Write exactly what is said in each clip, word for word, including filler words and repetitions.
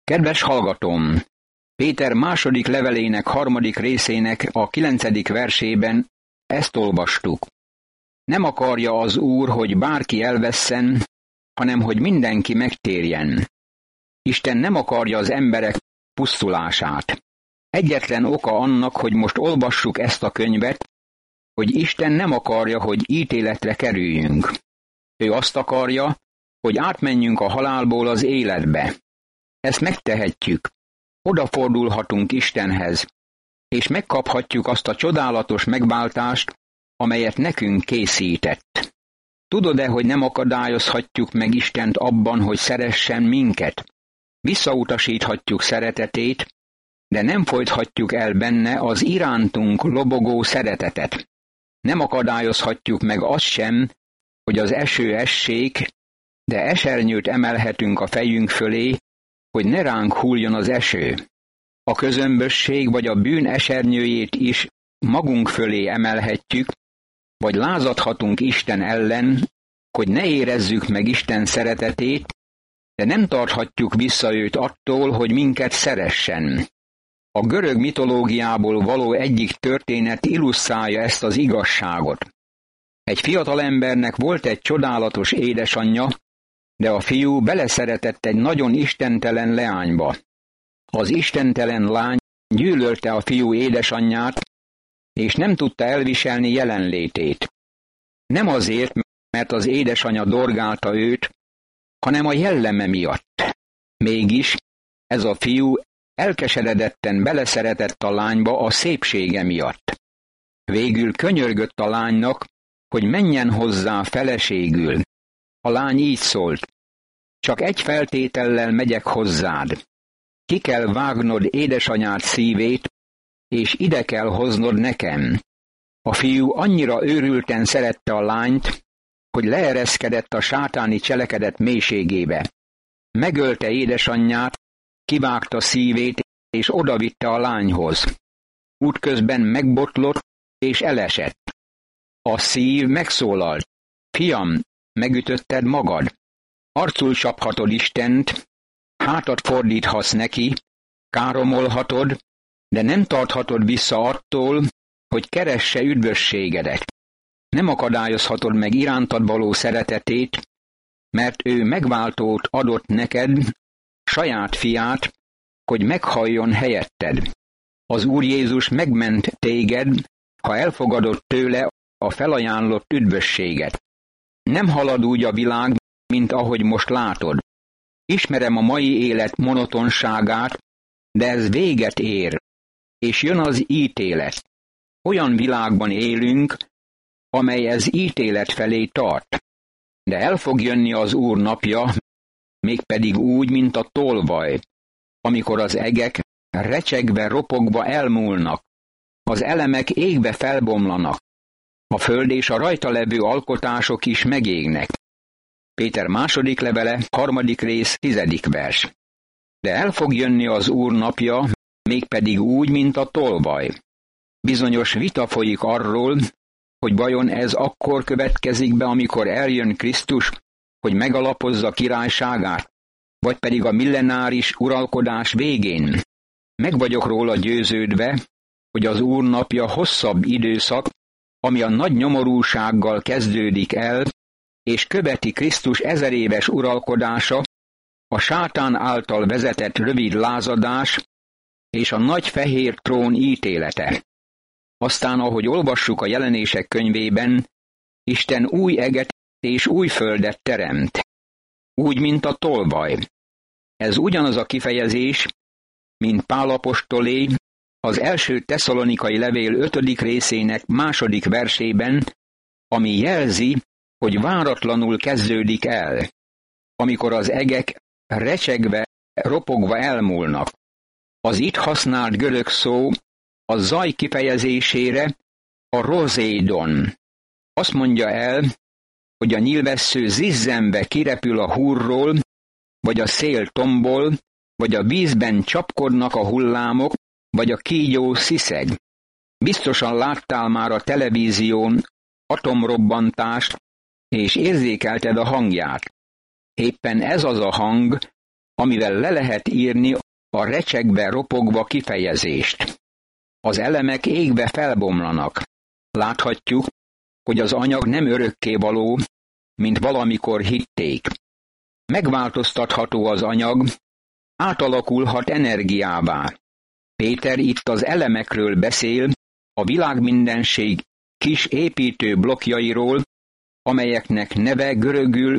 Kedves hallgatóm! Péter második levelének harmadik részének a kilencedik versében ezt olvastuk. Nem akarja az Úr, hogy bárki elvesszen, hanem hogy mindenki megtérjen. Isten nem akarja az emberek pusztulását. Egyetlen oka annak, hogy most olvassuk ezt a könyvet, hogy Isten nem akarja, hogy ítéletre kerüljünk. Ő azt akarja, hogy átmenjünk a halálból az életbe. Ezt megtehetjük. Odafordulhatunk Istenhez, és megkaphatjuk azt a csodálatos megváltást, amelyet nekünk készített. Tudod-e, hogy nem akadályozhatjuk meg Istent abban, hogy szeressen minket? Visszautasíthatjuk szeretetét, de nem folythatjuk el benne az irántunk lobogó szeretetet. Nem akadályozhatjuk meg azt sem, hogy az eső essék, de esernyőt emelhetünk a fejünk fölé, hogy ne ránk hulljon az eső. A közömbösség vagy a bűn esernyőjét is magunk fölé emelhetjük, vagy lázadhatunk Isten ellen, hogy ne érezzük meg Isten szeretetét, de nem tarthatjuk vissza őt attól, hogy minket szeressen. A görög mitológiából való egyik történet illusztrálja ezt az igazságot. Egy fiatalembernek volt egy csodálatos édesanyja, de a fiú beleszeretett egy nagyon istentelen leányba. Az istentelen lány gyűlölte a fiú édesanyját, és nem tudta elviselni jelenlétét. Nem azért, mert az édesanyja dorgálta őt, hanem a jelleme miatt. Mégis ez a fiú elkeseredetten beleszeretett a lányba a szépsége miatt. Végül könyörgött a lánynak, hogy menjen hozzá feleségül. A lány így szólt: csak egy feltétellel megyek hozzád. Ki kell vágnod édesanyád szívét, és ide kell hoznod nekem. A fiú annyira őrülten szerette a lányt, hogy leereszkedett a sátáni cselekedet mélységébe. Megölte édesanyját, kivágta szívét, és odavitte a lányhoz. Útközben megbotlott, és elesett. A szív megszólalt: fiam, megütötted magad. Arcul csaphatod Istent, hátat fordíthatsz neki, káromolhatod, de nem tarthatod vissza attól, hogy keresse üdvösségedet. Nem akadályozhatod meg irántad való szeretetét, mert ő megváltót adott neked, saját fiát, hogy meghalljon helyetted. Az Úr Jézus megment téged, ha elfogadod tőle a felajánlott üdvösséget. Nem halad úgy a világ, mint ahogy most látod. Ismerem a mai élet monotonságát, de ez véget ér, és jön az ítélet. Olyan világban élünk, amely ez ítélet felé tart. De el fog jönni az Úr napja, mégpedig úgy, mint a tolvaj, amikor az egek recsegve, ropogva elmúlnak, az elemek égbe felbomlanak, a föld és a rajta levő alkotások is megégnek. Péter második levele, harmadik rész, tizedik vers. De el fog jönni az Úr napja, mégpedig úgy, mint a tolvaj. Bizonyos vita folyik arról, hogy vajon ez akkor következik be, amikor eljön Krisztus, hogy megalapozza királyságát, vagy pedig a millenáris uralkodás végén. Meg vagyok róla győződve, hogy az Úr napja hosszabb időszak, ami a nagy nyomorúsággal kezdődik el, és követi Krisztus ezeréves uralkodása, a sátán által vezetett rövid lázadás és a nagy fehér trón ítélete. Aztán, ahogy olvassuk a Jelenések könyvében, Isten új eget és új földet teremt, úgy, mint a tolvaj. Ez ugyanaz a kifejezés, mint Pál apostolé az első Tesszalonikai levél ötödik részének második versében, ami jelzi, hogy váratlanul kezdődik el, amikor az egek recsegve, ropogva elmúlnak. Az itt használt görög szó a zaj kifejezésére a rozédon. Azt mondja el, hogy a nyilvessző zizzenve kirepül a húrról, vagy a szél tombol, vagy a vízben csapkodnak a hullámok, vagy a kígyó sziszeg. Biztosan láttál már a televízión atomrobbantást, és érzékelted a hangját. Éppen ez az a hang, amivel le lehet írni a recsegve ropogva kifejezést. Az elemek égbe felbomlanak. Láthatjuk, hogy az anyag nem örökkévaló, mint valamikor hitték. Megváltoztatható az anyag, átalakulhat energiává. Péter itt az elemekről beszél, a világmindenség kis építő blokkjairól, amelyeknek neve görögül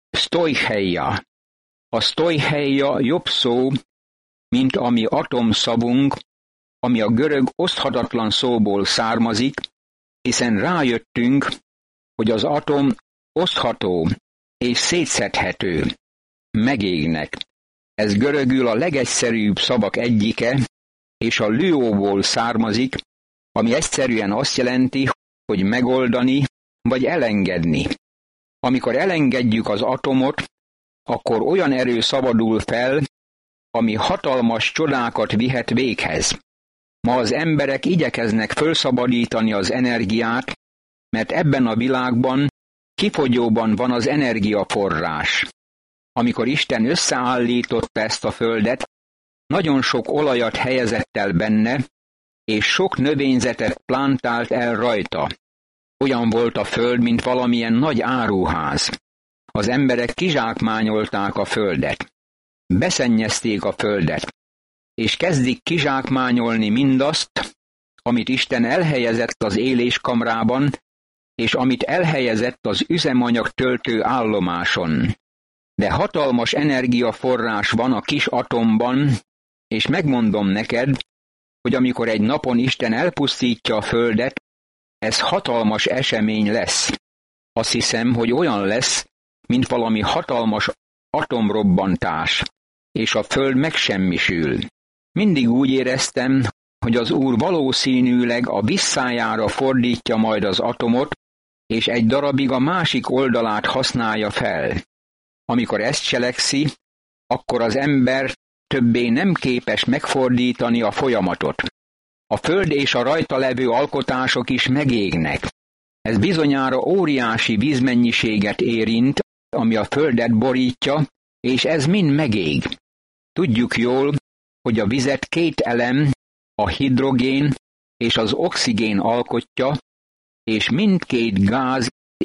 sztoicheia. A sztoicheia jobb szó, mint ami atomszavunk, ami a görög oszthatatlan szóból származik, hiszen rájöttünk, hogy az atom osztható és szétszedhető. Megégnek. Ez görögül a legegyszerűbb szavak egyike, és a lüóból származik, ami egyszerűen azt jelenti, hogy megoldani vagy elengedni. Amikor elengedjük az atomot, akkor olyan erő szabadul fel, ami hatalmas csodákat vihet véghez. Ma az emberek igyekeznek fölszabadítani az energiát, mert ebben a világban kifogyóban van az energiaforrás. Amikor Isten összeállította ezt a földet, nagyon sok olajat helyezett el benne, és sok növényzetet plántált el rajta. Olyan volt a föld, mint valamilyen nagy áruház. Az emberek kizsákmányolták a földet. Beszennyezték a földet, és kezdik kizsákmányolni mindazt, amit Isten elhelyezett az éléskamrában, és amit elhelyezett az üzemanyag töltő állomáson. De hatalmas energiaforrás van a kis atomban, és megmondom neked, hogy amikor egy napon Isten elpusztítja a földet, ez hatalmas esemény lesz. Azt hiszem, hogy olyan lesz, mint valami hatalmas atomrobbantás, és a föld megsemmisül. Mindig úgy éreztem, hogy az Úr valószínűleg a visszájára fordítja majd az atomot, és egy darabig a másik oldalát használja fel. Amikor ezt cselekszi, akkor az ember többé nem képes megfordítani a folyamatot. A föld és a rajta levő alkotások is megégnek. Ez bizonyára óriási vízmennyiséget érint, ami a földet borítja, és ez mind megég. Tudjuk jól, hogy a vizet két elem, a hidrogén és az oxigén alkotja, és mindkét gáz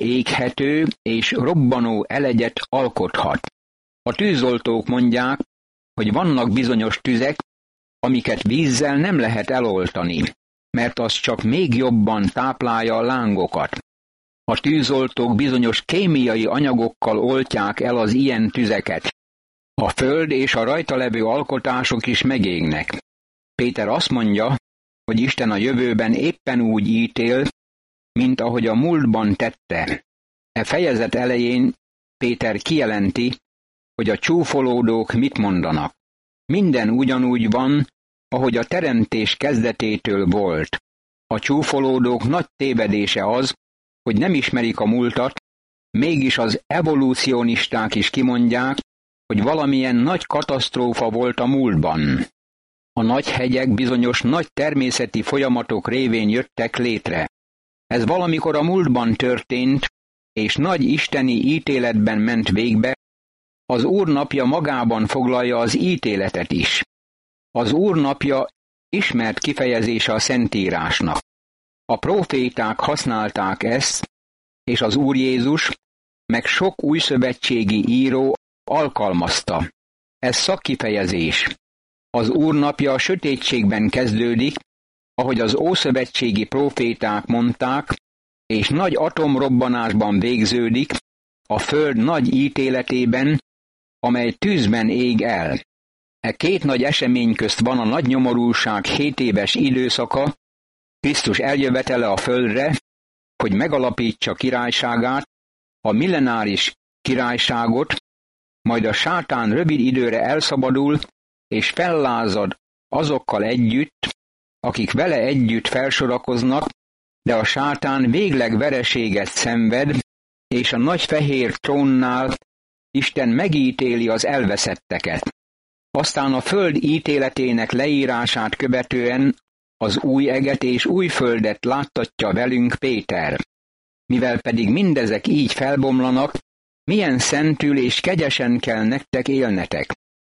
éghető és robbanó elegyet alkothat. A tűzoltók mondják, hogy vannak bizonyos tüzek, amiket vízzel nem lehet eloltani, mert az csak még jobban táplálja a lángokat. A tűzoltók bizonyos kémiai anyagokkal oltják el az ilyen tüzeket. A föld és a rajta levő alkotások is megégnek. Péter azt mondja, hogy Isten a jövőben éppen úgy ítél, mint ahogy a múltban tette. E fejezet elején Péter kijelenti, hogy a csúfolódók mit mondanak. Minden ugyanúgy van, ahogy a teremtés kezdetétől volt. A csúfolódók nagy tévedése az, hogy nem ismerik a múltat, mégis az evolúcionisták is kimondják, hogy valamilyen nagy katasztrófa volt a múltban. A nagy hegyek bizonyos nagy természeti folyamatok révén jöttek létre. Ez valamikor a múltban történt, és nagy isteni ítéletben ment végbe. Az Úr napja magában foglalja az ítéletet is. Az Úr napja ismert kifejezése a Szentírásnak. A próféták használták ezt, és az Úr Jézus, meg sok újszövetségi író alkalmazta. Ez szakkifejezés. Az Úr napja a sötétségben kezdődik, ahogy az ószövetségi próféták mondták, és nagy atomrobbanásban végződik, a föld nagy ítéletében, amely tűzben ég el. E két nagy esemény közt van a nagy nyomorúság hét éves időszaka, Krisztus eljövetele a földre, hogy megalapítsa királyságát, a millenáris királyságot, majd a sátán rövid időre elszabadul, és fellázad azokkal együtt, akik vele együtt felsorakoznak, de a sátán végleg vereséget szenved, és a nagy fehér trónnál Isten megítéli az elveszetteket. Aztán a föld ítéletének leírását követően az új eget és új földet láttatja velünk Péter. Mivel pedig mindezek így felbomlanak, milyen szentül és kegyesen kell nektek élnetek.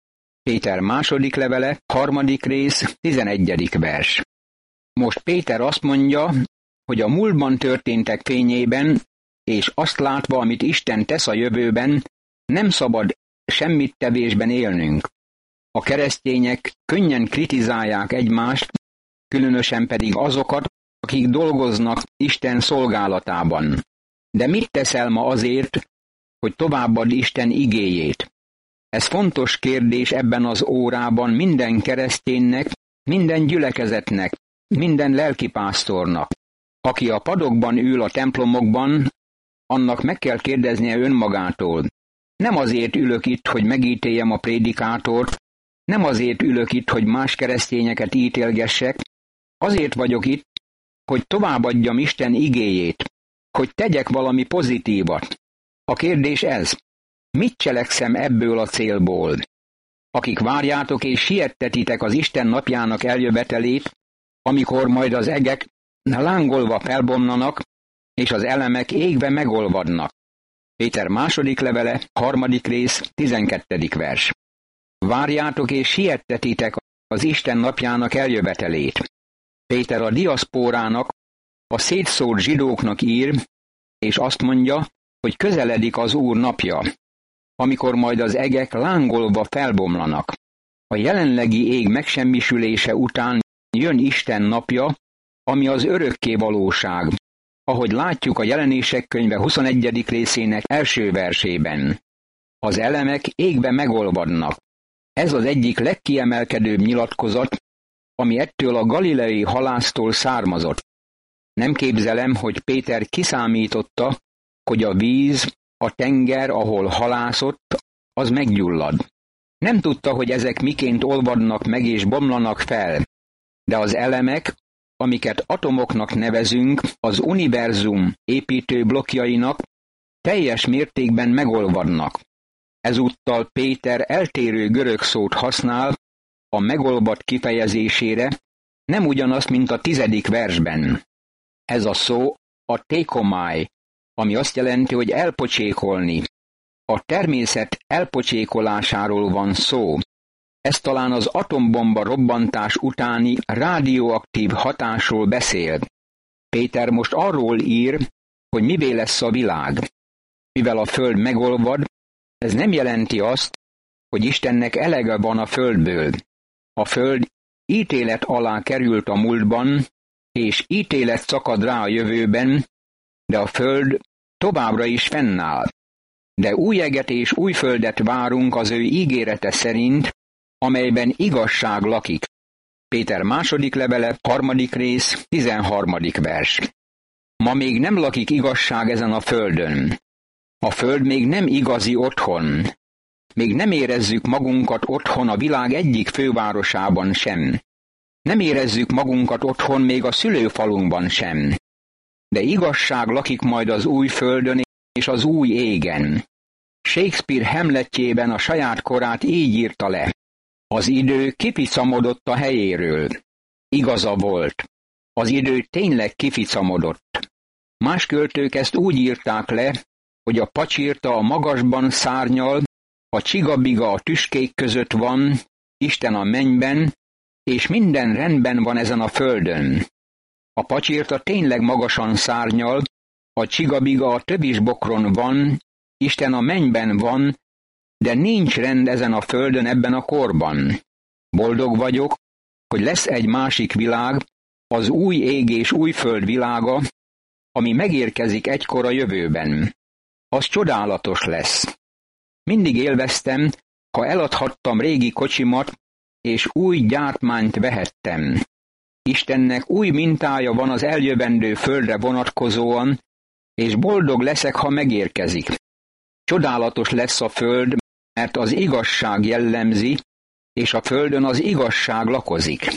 Péter második levele, harmadik rész, tizenegyedik vers. Most Péter azt mondja, hogy a múltban történtek fényében, és azt látva, amit Isten tesz a jövőben, nem szabad semmit tevésben élnünk. A keresztények könnyen kritizálják egymást, különösen pedig azokat, akik dolgoznak Isten szolgálatában. De mit teszel ma azért, hogy továbbad Isten igéjét? Ez fontos kérdés ebben az órában minden kereszténynek, minden gyülekezetnek, minden lelkipásztornak. Aki a padokban ül a templomokban, annak meg kell kérdeznie önmagától. Nem azért ülök itt, hogy megítéljem a prédikátort, nem azért ülök itt, hogy más keresztényeket ítélgessek, azért vagyok itt, hogy továbbadjam Isten igéjét, hogy tegyek valami pozitívat. A kérdés ez, mit cselekszem ebből a célból? Akik várjátok és siettetitek az Isten napjának eljövetelét, amikor majd az egek lángolva felbomlanak, és az elemek égve megolvadnak. Péter második levele, harmadik rész, tizenkettedik vers. Várjátok és siettetitek az Isten napjának eljövetelét. Péter a diaszpórának, a szétszórt zsidóknak ír, és azt mondja, hogy közeledik az Úr napja, amikor majd az egek lángolva felbomlanak. A jelenlegi ég megsemmisülése után jön Isten napja, ami az örökké valóság, ahogy látjuk a Jelenések könyve huszonegyedik részének első versében. Az elemek égbe megolvadnak. Ez az egyik legkiemelkedőbb nyilatkozat, ami ettől a galileai halásztól származott. Nem képzelem, hogy Péter kiszámította, hogy a víz, a tenger, ahol halászott, az meggyullad. Nem tudta, hogy ezek miként olvadnak meg és bomlanak fel, de az elemek, amiket atomoknak nevezünk, az univerzum építő blokkjainak, teljes mértékben megolvadnak. Ezúttal Péter eltérő görög szót használ a megolvad kifejezésére, nem ugyanaz, mint a tizedik versben. Ez a szó a tékomáj, ami azt jelenti, hogy elpocsékolni. A természet elpocsékolásáról van szó. Ez talán az atombomba robbantás utáni rádióaktív hatásról beszél. Péter most arról ír, hogy mivé lesz a világ. Mivel a föld megolvad, ez nem jelenti azt, hogy Istennek elege van a földből. A föld ítélet alá került a múltban, és ítélet szakad rá a jövőben, de a föld továbbra is fennáll. De új eget és új földet várunk az ő ígérete szerint, amelyben igazság lakik. Péter második levele, harmadik rész, tizenharmadik vers. Ma még nem lakik igazság ezen a földön. A föld még nem igazi otthon. Még nem érezzük magunkat otthon a világ egyik fővárosában sem. Nem érezzük magunkat otthon még a szülőfalunkban sem. De igazság lakik majd az új földön és az új égen. Shakespeare Hamletjében a saját korát így írta le. Az idő kificamodott a helyéről. Igaza volt. Az idő tényleg kificamodott. Más költők ezt úgy írták le, hogy a pacsirta a magasban szárnyal, a csigabiga a tüskék között van, Isten a mennyben, és minden rendben van ezen a földön. A pacsirta tényleg magasan szárnyal, a csigabiga a tövisbokron van, Isten a mennyben van, de nincs rend ezen a földön ebben a korban. Boldog vagyok, hogy lesz egy másik világ, az új ég és új föld világa, ami megérkezik egykor a jövőben. Az csodálatos lesz. Mindig élveztem, ha eladhattam régi kocsimat, és új gyártmányt vehettem. Istennek új mintája van az eljövendő földre vonatkozóan, és boldog leszek, ha megérkezik. Csodálatos lesz a föld, mert az igazság jellemzi, és a földön az igazság lakozik.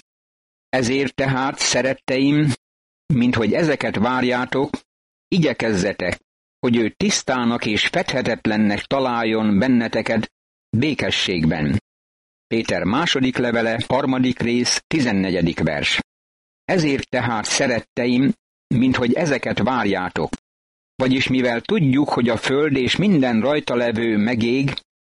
Ezért tehát, szeretteim, minthogy ezeket várjátok, igyekezzetek, hogy ő tisztának és fedhetetlennek találjon benneteket békességben. Péter második levele, harmadik rész, tizennegyedik vers. Ezért tehát, szeretteim, minthogy ezeket várjátok. Vagyis mivel tudjuk, hogy a föld és minden rajta levő megég,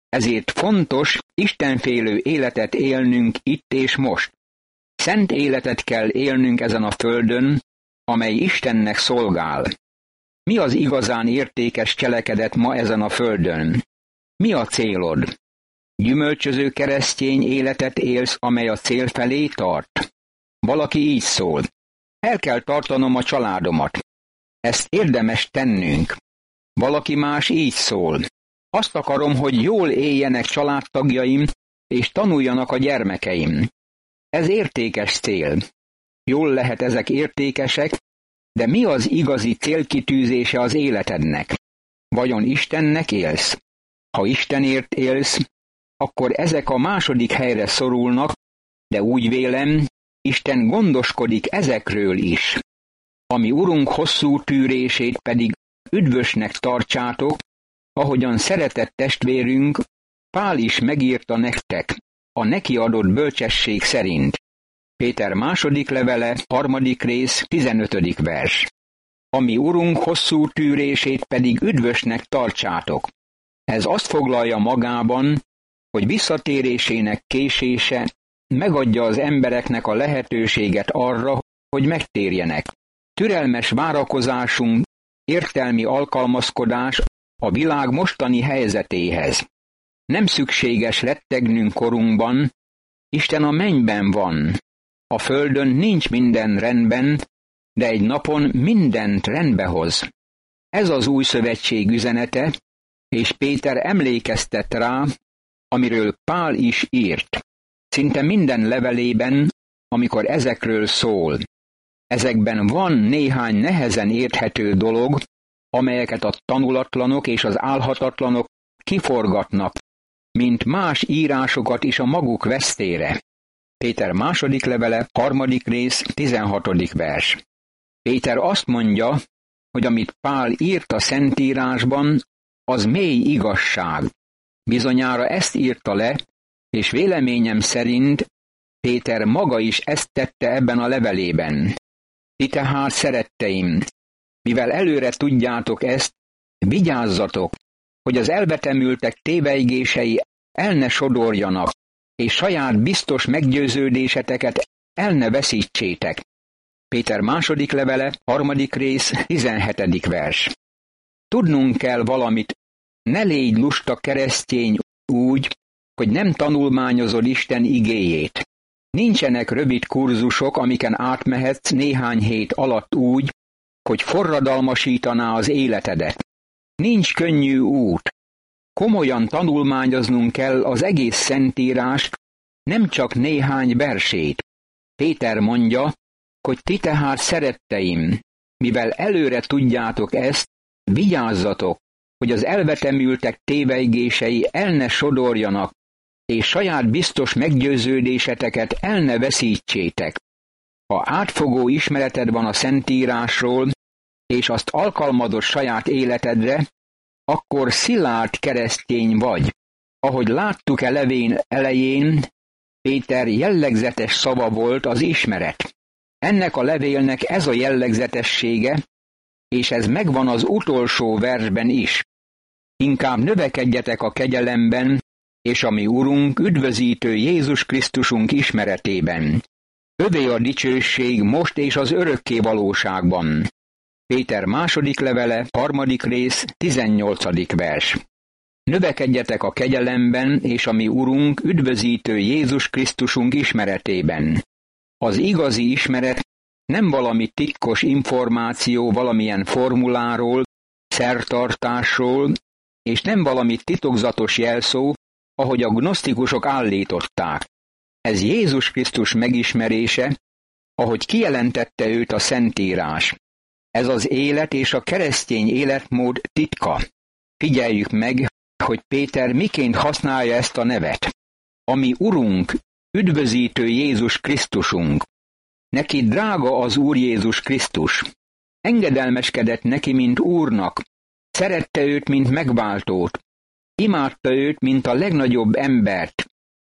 Ezért fontos istenfélő életet élnünk itt és most. Szent életet kell élnünk ezen a földön, amely Istennek szolgál. Mi az igazán értékes cselekedet ma ezen a földön? Mi a célod? Gyümölcsöző keresztény életet élsz, amely a cél felé tart? Valaki így szól: el kell tartanom a családomat. Ezt érdemes tennünk. Valaki más így szól: azt akarom, hogy jól éljenek családtagjaim, és tanuljanak a gyermekeim. Ez értékes cél. Jól lehet, ezek értékesek, de mi az igazi célkitűzése az életednek? Vajon Istennek élsz? Ha Istenért élsz, akkor ezek a második helyre szorulnak, de úgy vélem, Isten gondoskodik ezekről is. Ami Urunk hosszú tűrését pedig üdvösnek tartsátok, ahogyan szeretett testvérünk Pál is megírta nektek, a neki adott bölcsesség szerint. Péter második levele, harmadik rész, tizenötödik vers. Ami Urunk hosszú tűrését pedig üdvösnek tartsátok. Ez azt foglalja magában, hogy visszatérésének késése megadja az embereknek a lehetőséget arra, hogy megtérjenek. Türelmes várakozásunk, értelmi alkalmazkodás a világ mostani helyzetéhez. Nem szükséges rettegnünk korunkban, Isten a mennyben van. A földön nincs minden rendben, de egy napon mindent rendbe hoz. Ez az új szövetség üzenete, és Péter emlékeztet rá, amiről Pál is írt. Szinte minden levelében, amikor ezekről szól. Ezekben van néhány nehezen érthető dolog, amelyeket a tanulatlanok és az álhatatlanok kiforgatnak, mint más írásokat is a maguk vesztére. Péter második levele, harmadik rész, tizenhatodik vers. Péter azt mondja, hogy amit Pál írt a Szentírásban, az mély igazság. Bizonyára ezt írta le, és véleményem szerint Péter maga is ezt tette ebben a levelében. Ti tehát, szeretteim, mivel előre tudjátok ezt, vigyázzatok, hogy az elvetemültek tévejgései el ne sodorjanak, és saját biztos meggyőződéseteket el ne veszítsétek. Péter második levele, harmadik rész, tizenhetedik vers. Tudnunk kell valamit, ne légy lusta keresztény úgy, hogy nem tanulmányozod Isten igéjét. Nincsenek rövid kurzusok, amiken átmehetsz néhány hét alatt úgy, hogy forradalmasítaná az életedet. Nincs könnyű út. Komolyan tanulmányoznunk kell az egész Szentírást, nem csak néhány versét. Péter mondja, hogy ti tehát, szeretteim, mivel előre tudjátok ezt, vigyázzatok, hogy az elvetemültek tévejgései el ne sodorjanak, és saját biztos meggyőződéseteket el ne veszítsétek. Ha átfogó ismereted van a Szentírásról, és azt alkalmazod saját életedre, akkor szilárd keresztény vagy. Ahogy láttuk-e levén elején, Péter jellegzetes szava volt az ismeret. Ennek a levélnek ez a jellegzetessége, és ez megvan az utolsó versben is. Inkább növekedjetek a kegyelemben, és a mi Urunk, üdvözítő Jézus Krisztusunk ismeretében. Övé a dicsőség most és az örökké valóságban. Péter második levele, harmadik rész, tizennyolcadik vers. Növekedjetek a kegyelemben, és a mi Urunk, üdvözítő Jézus Krisztusunk ismeretében. Az igazi ismeret nem valami titkos információ valamilyen formuláról, szertartásról, és nem valami titokzatos jelszó, ahogy a gnosztikusok állították. Ez Jézus Krisztus megismerése, ahogy kijelentette őt a Szentírás. Ez az élet és a keresztény életmód titka. Figyeljük meg, hogy Péter miként használja ezt a nevet. Ami Urunk, üdvözítő Jézus Krisztusunk. Neki drága az Úr Jézus Krisztus. Engedelmeskedett neki, mint Úrnak. Szerette őt, mint megváltót. Imádta őt, mint a legnagyobb embert,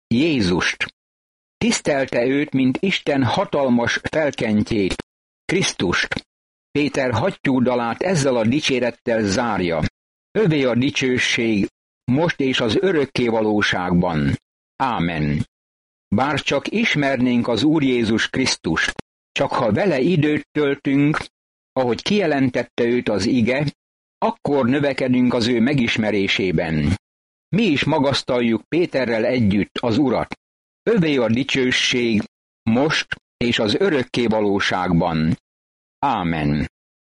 Jézust. Tisztelte őt, mint Isten hatalmas felkentjét, Krisztust. Péter hattyúdalát ezzel a dicsérettel zárja. Övé a dicsőség most és az örökké valóságban. Ámen. Bár csak ismernénk az Úr Jézus Krisztust, csak ha vele időt töltünk, ahogy kijelentette őt az ige, akkor növekedünk az ő megismerésében. Mi is magasztaljuk Péterrel együtt az Urat. Övé a dicsőség, most és az örökké valóságban. Ámen.